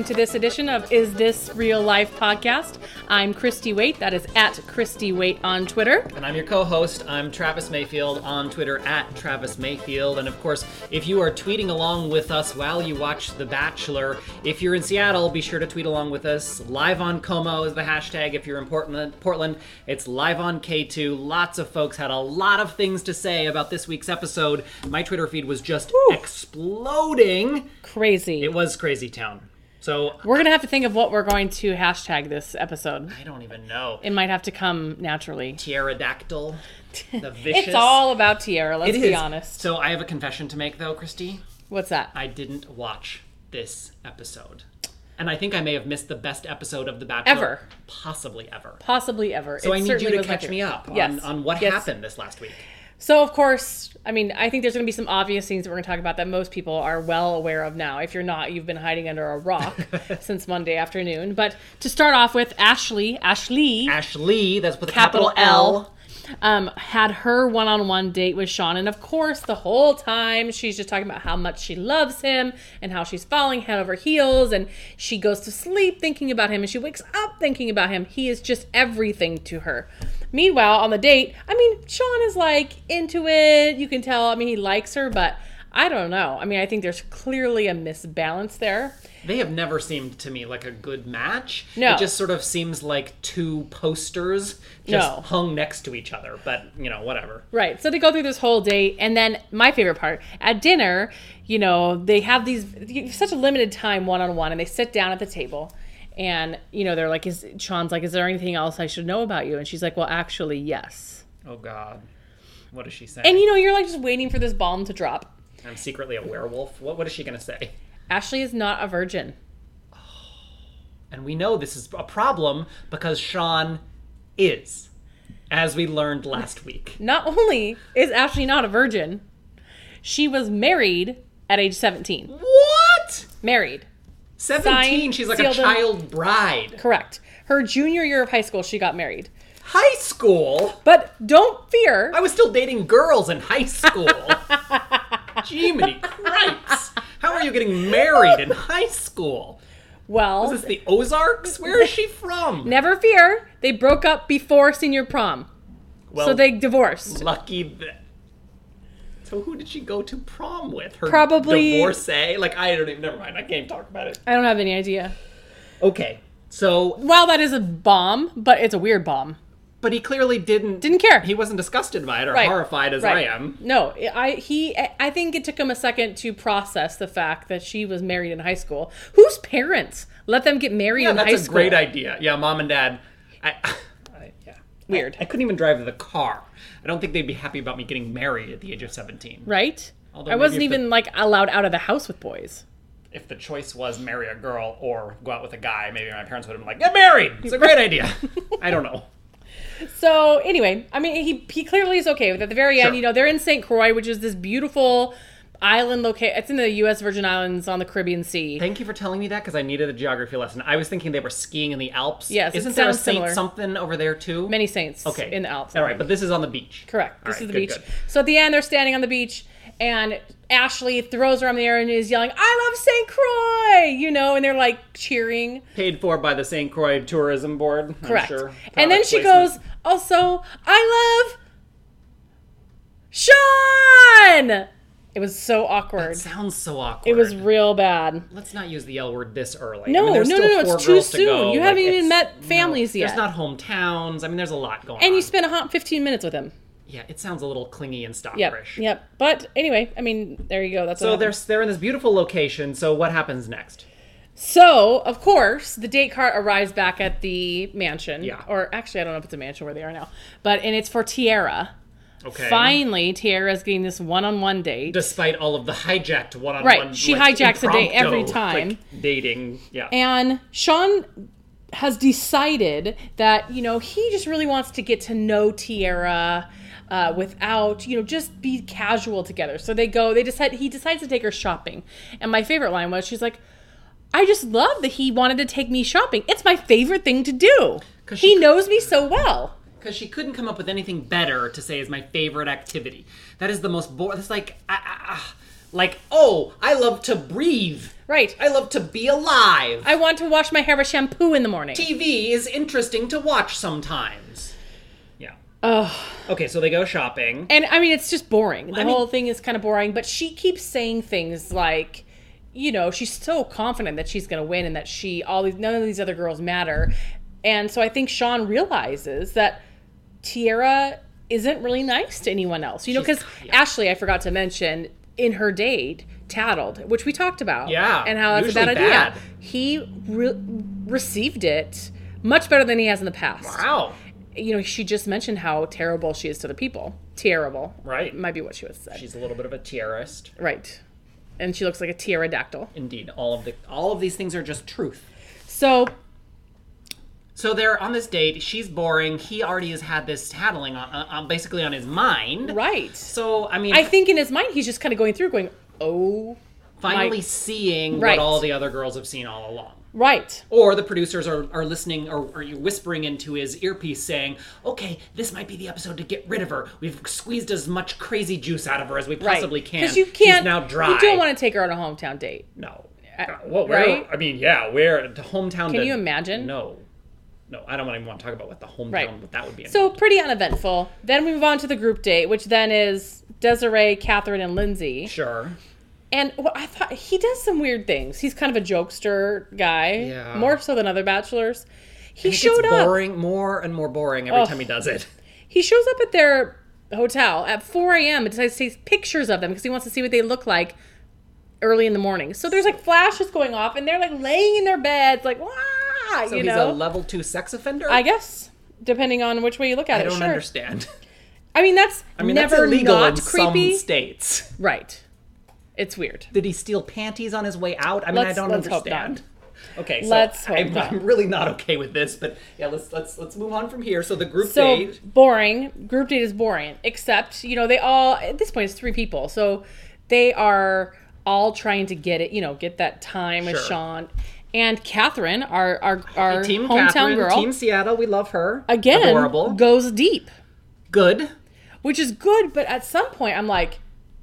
welcome to this edition of Is This Real Life podcast. I'm Christy Waite, that is at Christy Waite on Twitter. And I'm your co-host, I'm Travis Mayfield on Twitter at Travis Mayfield. And of course, if you are tweeting along with us while you watch The Bachelor, if you're in Seattle, be sure to tweet along with us. Live on Como is the hashtag. If you're in Portland, it's live on K2. Lots of folks had a lot of things to say about this week's episode. My Twitter feed was just exploding. Crazy. It was crazy town. So we're going to have to think of what we're going to hashtag this episode. I don't even know. It might have to come naturally. Pterodactyl. The vicious. It's all about Tiara, let's be honest. So I have a confession to make though, Christy. What's that? I didn't watch this episode. And I think I may have missed the best episode of The Bachelor. Ever. Possibly ever. Possibly ever. So I need you to catch me up on what happened this last week. So, of course, I mean, I think there's going to be some obvious things that we're going to talk about that most people are well aware of now. If you're not, you've been hiding under a rock since Monday afternoon. But to start off with, Ashley, that's with a capital L, had her one-on-one date with Sean. And, of course, the whole time she's just talking about how much she loves him and how she's falling head over heels. And she goes to sleep thinking about him and she wakes up thinking about him. He is just everything to her. Meanwhile, on the date, I mean, Sean is like into it. You can tell, I mean, he likes her, but I don't know. I mean, I think there's clearly a misbalance there. They have never seemed to me like a good match. No. It just sort of seems like two posters just hung next to each other, but, you know, whatever. Right. So they go through this whole date, and then my favorite part, at dinner, you know, they have such a limited time one-on-one, and they sit down at the table. And, you know, they're like, Sean's like, is there anything else I should know about you? And she's like, well, actually, yes. Oh, God. What does she say? And, you know, you're like just waiting for this bomb to drop. I'm secretly a werewolf. What is she going to say? Ashley is not a virgin. Oh. And we know this is a problem because Sean is, as we learned last week. Not only is Ashley not a virgin, she was married at age 17. What? Married. 17, she's like a child bride. Correct. Her junior year of high school, she got married. High school? But don't fear. I was still dating girls in high school. Jiminy Christ. How are you getting married in high school? Well. Was this the Ozarks? Where is she from? Never fear. They broke up before senior prom. Well, so they divorced. Lucky that. So who did she go to prom with? Her probably divorcee? Like, I don't even, never mind. I can't even talk about it. I don't have any idea. Okay, so. Well, that is a bomb, but it's a weird bomb. But he clearly didn't care. He wasn't disgusted by it or horrified as I am. No, I think it took him a second to process the fact that she was married in high school. Whose parents let them get married in high school? That's a great idea. Yeah, mom and dad. Weird. I couldn't even drive the car. I don't think they'd be happy about me getting married at the age of 17. Right? Although I wasn't even allowed out of the house with boys. If the choice was marry a girl or go out with a guy, maybe my parents would have been like, get married! It's a great idea. I don't know. So, anyway, I mean, he clearly is okay with it. At the very end, you know, they're in St. Croix, which is this beautiful island location. It's in the U.S. Virgin Islands on the Caribbean Sea. Thank you for telling me that, because I needed a geography lesson. I was thinking they were skiing in the Alps. Yes, Isn't there a saint something over there, too? Many saints in the Alps. All right, but this is on the beach. Correct. This is the beach. Good. So at the end, they're standing on the beach, and Ashley throws her arm in the air and is yelling, I love St. Croix! You know, and they're like cheering. Paid for by the St. Croix Tourism Board. Correct. I'm sure. And then she goes, also, I love Sean! It was so awkward. That sounds so awkward. It was real bad. Let's not use the L word this early. No, I mean, it's too soon. You haven't even met families yet. There's not hometowns. I mean, there's a lot going on. And you spent 15 minutes with him. Yeah, it sounds a little clingy and stalkerish. Yep. But anyway, I mean, there you go. That's so they're in this beautiful location. So what happens next? So, of course, the date cart arrives back at the mansion. Yeah. Or actually, I don't know if it's a mansion where they are now. And it's for Tiara. Okay. Finally, Tiara's getting this one-on-one date. Despite all of the hijacked one-on-one. Right. She hijacks a date every time. Dating. Yeah. And Sean has decided that, you know, he just really wants to get to know Tiara without, you know, just be casual together. So he decides to take her shopping. And my favorite line was, she's like, I just love that he wanted to take me shopping. It's my favorite thing to do. He knows me so well. Because she couldn't come up with anything better to say is my favorite activity. That is the most boring. It's like, Like, oh, I love to breathe. Right. I love to be alive. I want to wash my hair with shampoo in the morning. TV is interesting to watch sometimes. Yeah. Oh. Okay, so they go shopping. And I mean, it's just boring. The whole thing is kind of boring, but she keeps saying things like, you know, she's so confident that she's going to win and that none of these other girls matter. And so I think Sean realizes that Tiara isn't really nice to anyone else. You know, because Ashley, I forgot to mention, in her date, tattled, which we talked about. Yeah. And how that's a bad idea. He received it much better than he has in the past. Wow. You know, she just mentioned how terrible she is to the people. Terrible. Right. Might be what she was said. She's a little bit of a tiarist. Right. And she looks like a pterodactyl. Indeed. All of these things are just truth. So they're on this date. She's boring. He already has had this tattling on basically on his mind. Right. So, I mean... I think in his mind, he's just kind of going through going, oh... Finally seeing what all the other girls have seen all along. Right. Or the producers are listening or whispering into his earpiece saying, okay, this might be the episode to get rid of her. We've squeezed as much crazy juice out of her as we possibly can. Because you can't... She's now dry. You don't want to take her on a hometown date. No. Well, right? I mean, yeah, where the hometown... Can you imagine? No, I don't even want to talk about what the hometown, what that would be. So pretty uneventful. Then we move on to the group date, which then is Desiree, Catherine, and Lindsay. Sure. And I thought he does some weird things. He's kind of a jokester guy, more so than other bachelors. He showed up. Boring, more and more boring every time he does it. He shows up at their hotel at 4 a.m. and decides to take pictures of them because he wants to see what they look like early in the morning. So there's like flashes going off, and they're like laying in their beds, like, wah, so he's a level 2 sex offender? I guess, depending on which way you look at it. I don't understand. I mean, that's never illegal not in creepy. Some states. Right. It's weird. Did he steal panties on his way out? I mean, I don't understand. Okay, so I'm really not okay with this, but yeah, let's move on from here. So the group date. Boring. Group date is boring. Except, you know, they all, at this point, it's 3 people. So they are all trying to get it, you know, get that time with Sean. And Catherine, our Team hometown Catherine, girl. Team Seattle, we love her. Again, adorable. Goes deep. Good. Which is good, but at some point I'm like,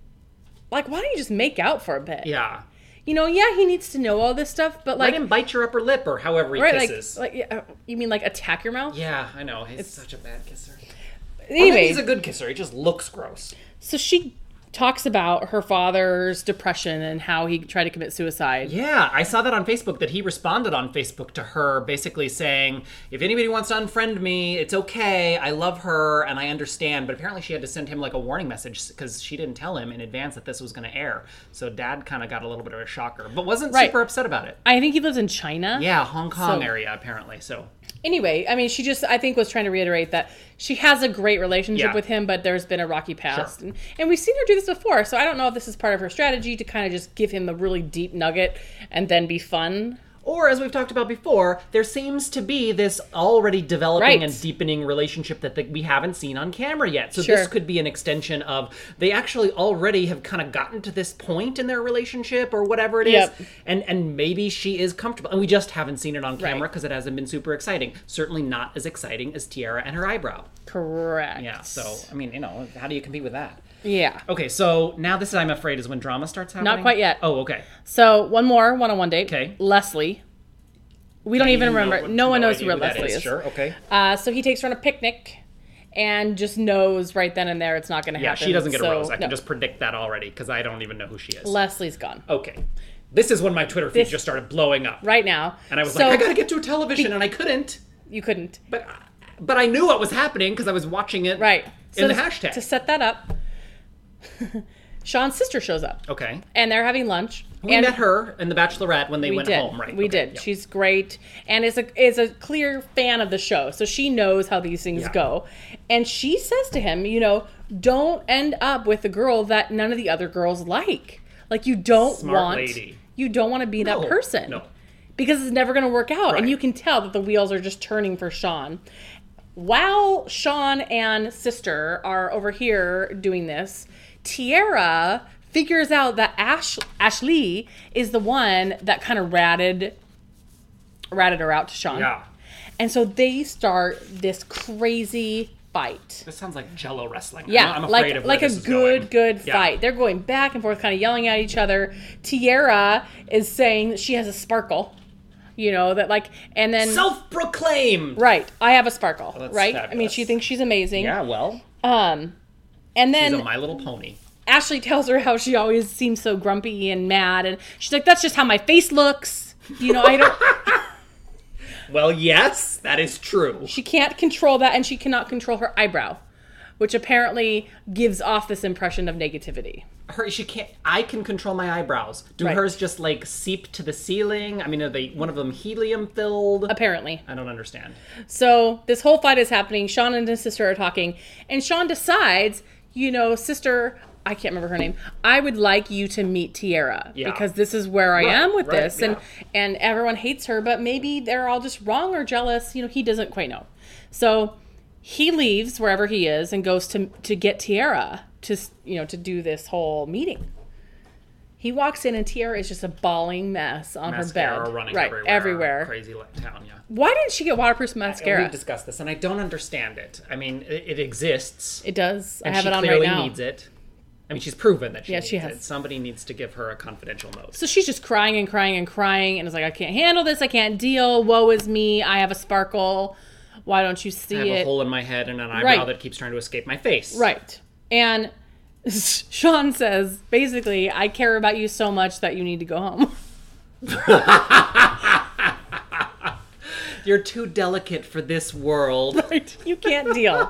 why don't you just make out for a bit? Yeah. You know, he needs to know all this stuff, but like... Let him bite your upper lip or however he kisses. You mean like attack your mouth? Yeah, I know. He's such a bad kisser. Anyway, maybe he's a good kisser. He just looks gross. So she talks about her father's depression and how he tried to commit suicide. Yeah, I saw that on Facebook, that he responded on Facebook to her basically saying, if anybody wants to unfriend me, it's okay. I love her and I understand. But apparently she had to send him like a warning message because she didn't tell him in advance that this was going to air. So Dad kind of got a little bit of a shocker, but wasn't super upset about it. I think he lives in China. Yeah, Hong Kong area apparently. So anyway, I mean, she just, I think, was trying to reiterate that she has a great relationship with him, but there's been a rocky past. Sure. And we've seen her do this before, so I don't know if this is part of her strategy to kind of just give him a really deep nugget and then be fun. Or, as we've talked about before, there seems to be this already developing and deepening relationship that we haven't seen on camera yet. So this could be an extension of, they actually already have kind of gotten to this point in their relationship or whatever it is. And maybe she is comfortable. And we just haven't seen it on camera because it hasn't been super exciting. Certainly not as exciting as Tiara and her eyebrow. Correct. Yeah, so, I mean, you know, how do you compete with that? Yeah. Okay, so now this, I'm afraid, is when drama starts happening? Not quite yet. Oh, okay. So, one more one-on-one date. Okay. Leslie. We don't even remember. No one knows who Leslie is. Sure, okay. So he takes her on a picnic and just knows right then and there it's not going to happen. Yeah, she doesn't get a rose. I can just predict that already because I don't even know who she is. Leslie's gone. Okay. This is when my Twitter feed just started blowing up. Right now. And I was like, I got to get to a television, and I couldn't. You couldn't. But I knew what was happening because I was watching it in the hashtag. To set that up, Sean's sister shows up. Okay. And they're having lunch. We met her in The Bachelorette when they went home, right? We did. Yep. She's great and is a clear fan of the show. So she knows how these things go. And she says to him, you know, don't end up with a girl that none of the other girls like. Like, you don't want to be that person. No. Because it's never going to work out. Right. And you can tell that the wheels are just turning for Sean. While Sean and sister are over here doing this, Tiara figures out that Ashley is the one that kind of ratted her out to Sean. Yeah. And so they start this crazy fight. This sounds like Jello wrestling. Yeah, I'm afraid of where like a this is going. good Yeah. fight. They're going back and forth, kind of yelling at each other. Tiara is saying that she has a sparkle, that like, and then Self-proclaimed. right, I have a sparkle, that's right? I mean, fabulous. she thinks she's amazing. Yeah, well, And she's then a My Little Pony. Ashley tells her how she always seems so grumpy and mad, and she's like, "That's just how my face looks." I don't. Well, yes, that is true. She can't control that, and she cannot control her eyebrow, which apparently gives off this impression of negativity. She can't. I can control my eyebrows. Do Right. hers just like seep to the ceiling? I mean, are they one of them helium filled? Apparently. I don't understand. So this whole fight is happening. Sean and his sister are talking, and Sean decides, sister, I can't remember her name. I would like you to meet Tiara because this is where I am with this, and everyone hates her, but maybe they're all just wrong or jealous. He doesn't quite know. So he leaves wherever he is and goes to get Tiara to do this whole meeting. He walks in and Tiara is just a bawling mess on Mascara her bed. running right, everywhere. Crazy town, yeah. Why didn't she get waterproof mascara? We've discussed this, and I don't understand it. I mean, it exists. It does. And I have she it on right clearly now. needs it. I mean, she's proven that she needs she has. it. Somebody needs to give her a confidential note. So she's just crying and crying and crying, and is like, I can't handle this. I can't deal. Woe is me. I have a sparkle. Why don't you see I have it? a hole in my head and an eyebrow Right. that keeps trying to escape my face. Right. And Sean says, basically, I care about you so much that you need to go home. You're too delicate for this world. Right. You can't deal.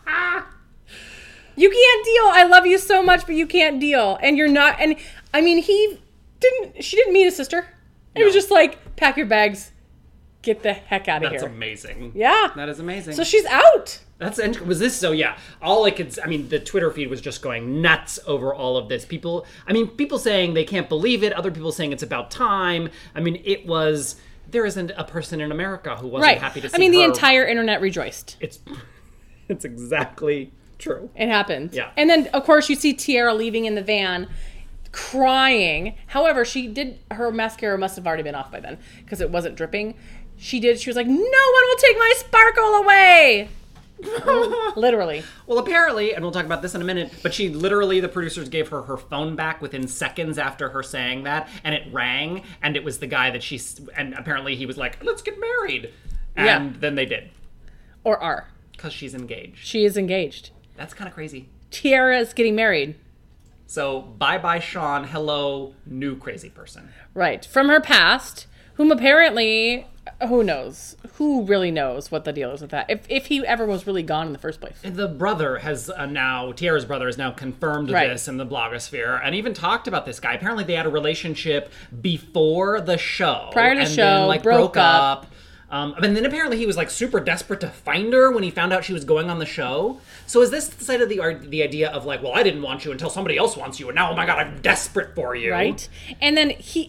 You can't deal. I love you so much, but you can't deal. And you're not. And I mean, she didn't meet his sister. It was just like, pack your bags, get the heck out of here. That's amazing. Yeah. That is amazing. So she's out. All I could, the Twitter feed was just going nuts over all of this. People saying they can't believe it. Other people saying it's about time. There isn't a person in America who wasn't happy to see her. The entire internet rejoiced. It's exactly true. It happened. Yeah. And then, of course, you see Tiara leaving in the van, crying. However, her mascara must have already been off by then because it wasn't dripping. She was like, no one will take my sparkle away. Literally. Well, apparently, and we'll talk about this in a minute, but the producers gave her her phone back within seconds after her saying that, and it rang, and it was the guy that and apparently he was like, let's get married. And then they did. Or are. Because she's engaged. She is engaged. That's kind of crazy. Tiara is getting married. So, bye-bye, Sean. Hello, new crazy person. Right. From her past, whom apparently, who knows? Who really knows what the deal is with that? If he ever was really gone in the first place. The brother has Tiara's brother has now confirmed this in the blogosphere and even talked about this guy. Apparently they had a relationship before the show. Prior to the show, then, broke up. And then apparently he was super desperate to find her when he found out she was going on the show. So is this the side of the idea of well, I didn't want you until somebody else wants you, and now, oh my God, I'm desperate for you. Right. And then he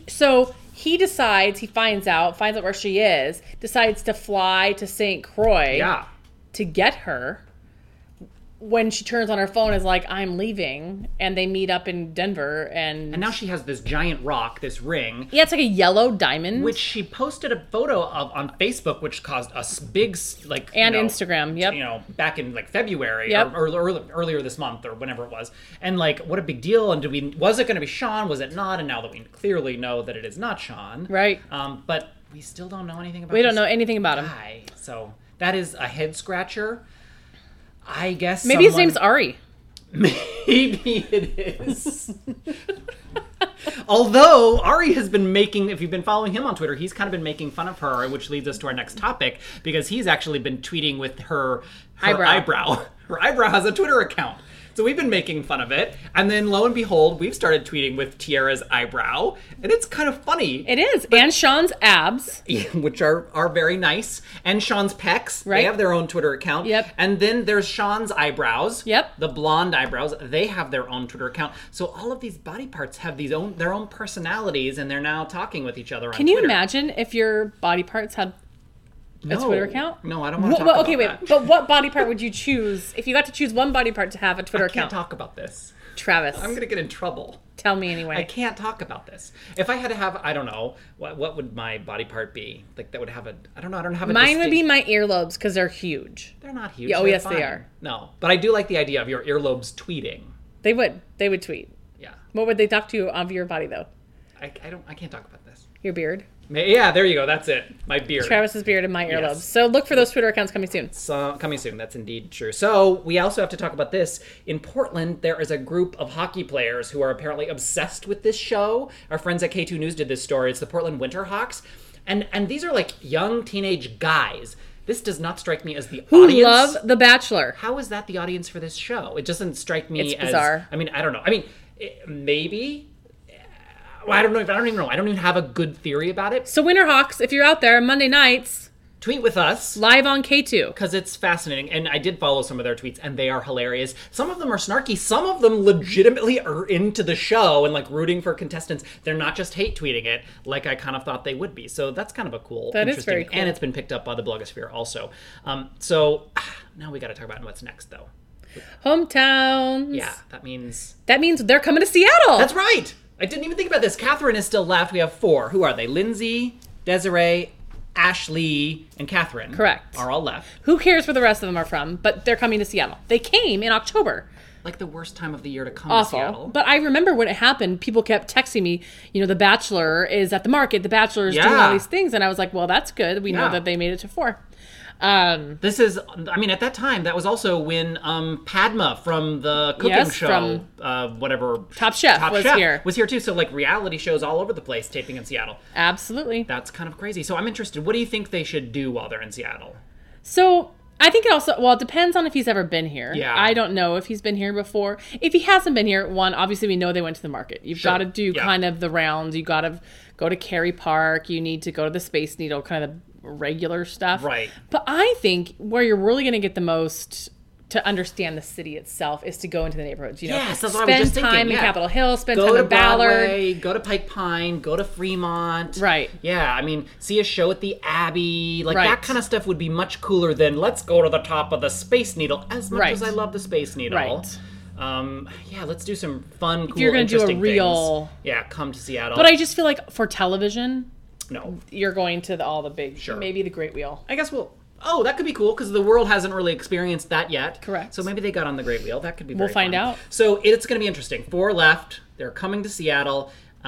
finds out where she is, decides to fly to St. Croix to get her. When she turns on her phone is like, I'm leaving, and they meet up in Denver, and now she has this giant rock, this ring. Yeah, it's like a yellow diamond. Which she posted a photo of on Facebook, which caused a big, and Instagram, yep. Back in February, yep. or earlier this month, or whenever it was. And what a big deal, and was it going to be Sean, was it not? And now that we clearly know that it is not Sean. Right. But we still don't know anything about We don't know anything about him. So that is a head scratcher. I guess maybe his name's Ari. Maybe it is. Although Ari has been if you've been following him on Twitter, he's kind of been making fun of her, which leads us to our next topic, because he's actually been tweeting with her eyebrow. Her eyebrow has a Twitter account. So we've been making fun of it. And then lo and behold, we've started tweeting with Tiara's eyebrow. And it's kind of funny. It is. And Sean's abs. Which are very nice. And Sean's pecs. Right. They have their own Twitter account. Yep. And then there's Sean's eyebrows. Yep. The blonde eyebrows. They have their own Twitter account. So all of these body parts have their own personalities, and they're now talking with each other on Twitter. Can you imagine if your body parts had a Twitter account? No, I don't want to talk about that. But what body part would you choose if you got to choose one body part to have a Twitter account? I can't talk about this. Travis, I'm going to get in trouble. tell me anyway. I can't talk about this. If I had to have, I don't know, what would my body part be? Like that would have a, I don't know, I don't have a Mine would be my earlobes because they're huge. They're not huge. Yeah, oh, they're yes, fine. they are. No, but I do like the idea of your earlobes tweeting. They would tweet. Yeah. What would they talk to you of your body though? I can't talk about this. Your beard? Yeah, there you go. That's it. My beard. Travis's beard and my earlobes. Yes. So look for those Twitter accounts coming soon. So, coming soon. That's indeed true. So we also have to talk about this. In Portland, there is a group of hockey players who are apparently obsessed with this show. Our friends at K2 News did this story. It's the Portland Winterhawks. And these are like young teenage guys. This does not strike me as the Who audience. love The Bachelor. How is that the audience for this show? It doesn't strike me It's as... bizarre. I mean, I don't know. I mean, maybe... Well, I don't know. I don't even know. I don't even have a good theory about it. So Winterhawks, if you're out there Monday nights, Tweet with us. live on K2. Because it's fascinating. And I did follow some of their tweets, and they are hilarious. Some of them are snarky. Some of them legitimately are into the show and, like, rooting for contestants. They're not just hate tweeting it like I kind of thought they would be. So that's kind of a cool, That is interesting... very cool. And it's been picked up by the blogosphere also. So now we got to talk about what's next, though. Hometowns. Yeah, that means they're coming to Seattle. That's right. I didn't even think about this. Catherine is still left. We have 4. Who are they? Lindsay, Desiree, Ashley, and Catherine. Correct. Are all left. Who cares where the rest of them are from? But they're coming to Seattle. They came in October. Like the worst time of the year to come Awful. to Seattle. But I remember when it happened, people kept texting me, The Bachelor is at the market. The Bachelor is doing Yeah. all these things. And I was like, well, that's good. We know Yeah. that they made it to 4. This is, I mean, at that time, that was also when Padma from the cooking Yes, show, from whatever. Top Chef was here. Was here too. So, like, reality shows all over the place taping in Seattle. Absolutely. That's kind of crazy. So I'm interested. What do you think they should do while they're in Seattle? So I think it also, well, it depends on if he's ever been here. Yeah. I don't know if he's been here before. If he hasn't been here, one, obviously we know they went to the market. You've Sure. got to do Yeah. kind of the rounds. You got to go to Cary Park. You need to go to the Space Needle, kind of the regular stuff. Right. But I think where you're really going to get the most to understand the city itself is to go into the neighborhoods. Yes, that's spend what I was just thinking, time in yeah. Capitol Hill, spend Go time to in Ballard. Broadway, go to Pike Pine, go to Fremont. Right. Yeah, I mean, see a show at the Abbey. Like, Right. that kind of stuff would be much cooler than let's go to the top of the Space Needle, as much Right. as I love the Space Needle. Right. Yeah, let's do some fun, cool, you're gonna do a interesting real- things. Yeah, come to Seattle. But I just feel like for television, No. you're going to all the big, Sure. maybe the Great Wheel. I guess oh, that could be cool, because the world hasn't really experienced that yet. Correct. So maybe they got on the Great Wheel. That could be very We'll find fun. out. So it's going to be interesting. 4 left. They're coming to Seattle.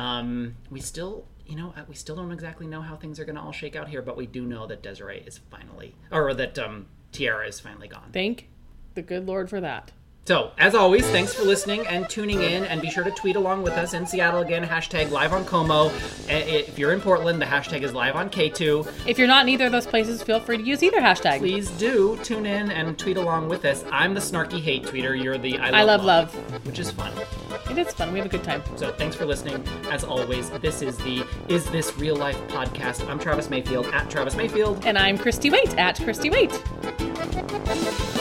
We still don't exactly know how things are going to all shake out here, but we do know that Desiree is finally, or that Tiara is finally gone. Thank the good Lord for that. So, as always, thanks for listening and tuning in, and be sure to tweet along with us in Seattle again, hashtag live on Como. If you're in Portland, the hashtag is live on K2. If you're not in either of those places, feel free to use either hashtag. Please do tune in and tweet along with us. I'm the snarky hate tweeter. You're the I love, which is fun. It is fun. We have a good time. So thanks for listening. As always, this is the Is This Real Life podcast. I'm Travis Mayfield at Travis Mayfield. And I'm Christy Waite at Christy Waite.